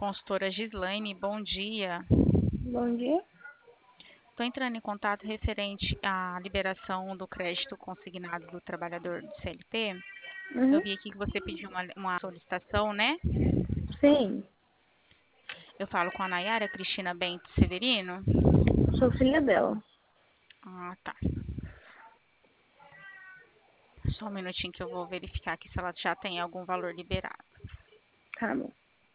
consultora Gislaine, bom dia. Bom dia. Estou entrando em contato referente à liberação do crédito consignado do trabalhador do CLT. Eu Uhum. vi aqui que você pediu uma solicitação, né? Sim, Eu falo com a Nayara Cristina Bento Severino. sou filha dela. Ah, tá. Só um minutinho que eu vou verificar aqui se ela já tem algum valor liberado. Tá bom.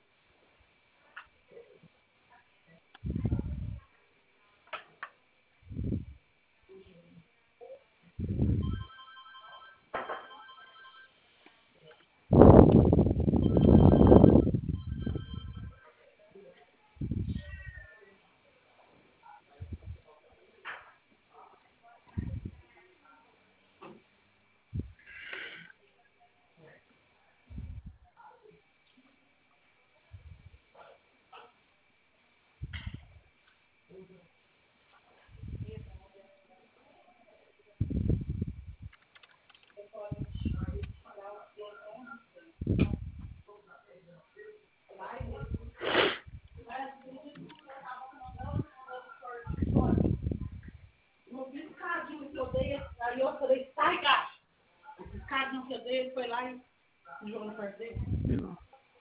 Aí eu falei, sai, gato. Esse cara não quer ele foi lá e jogou no quarto dele. Não.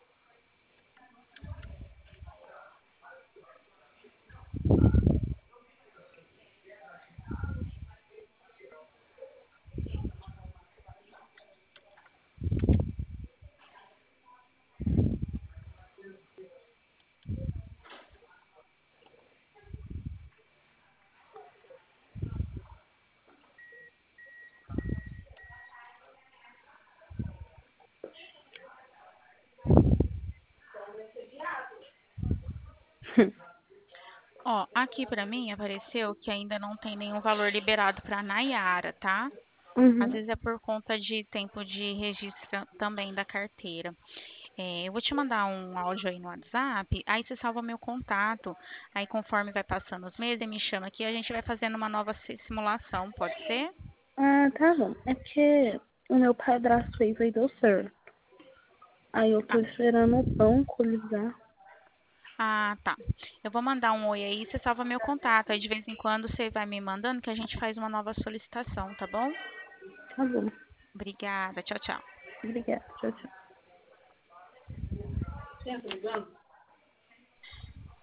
Ó, aqui para mim apareceu que ainda não tem nenhum valor liberado para Nayara, tá? Às Uhum. vezes é por conta de tempo de registro também da carteira. Eu vou te mandar um áudio aí no WhatsApp, aí você salva meu contato. Aí conforme vai passando os meses, você me chama aqui e a gente vai fazendo uma nova simulação, pode ser? Ah, tá bom. É porque o meu padrasto fez aí deu certo. Aí eu tô Ah, esperando o banco ligar. ah, tá. Eu vou mandar um oi aí, você salva meu contato. Aí de vez em quando você vai me mandando que a gente faz uma nova solicitação, tá bom? Tá bom. Obrigada, tchau, tchau. Obrigada. Tchau, tchau. Você tá ligando?